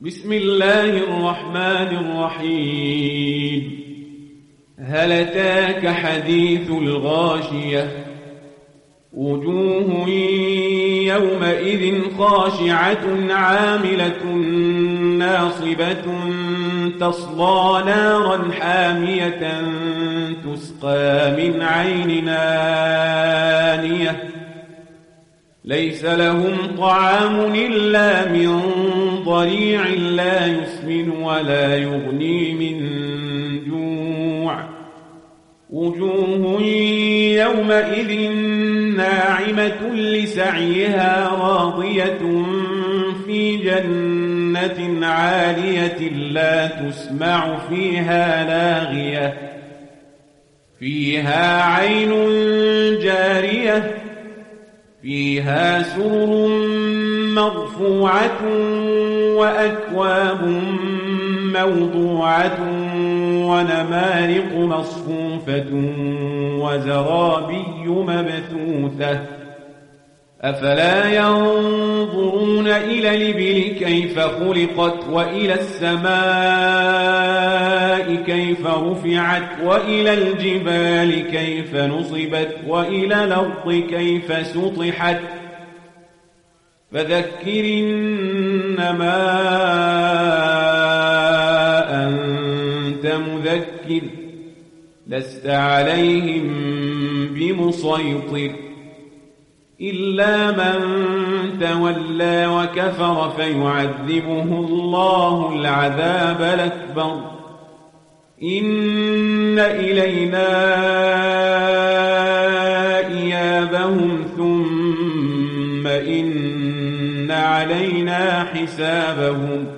بسم الله الرحمن الرحيم. هل أتاك حديث الغاشية؟ وجوه يومئذ خاشعة عاملة ناصبة تصلى نارا حامية تسقى من عين آنية ليس لهم طعام إلا من ضريع لا يسمن ولا يغني من جوع. وجوه يومئذ ناعمة لسعيها راضية في جنة عالية لا تسمع فيها لاغية فيها عين جارية فيها سرر مرفوعة وأكواب موضوعة ونمارق مصفوفة وزرابي مبثوثة أفلا ينظرون إلى الإبل كيف خلقت وإلى السماء كيف رفعت وإلى الجبال كيف نصبت وإلى الأرض كيف سطحت فذكر إنما أنت مذكر لست عليهم بمسيطر إلا من تولى وكفر فيعذبه الله العذاب الأكبر إن إلينا إيابهم ثم إن علينا حسابهم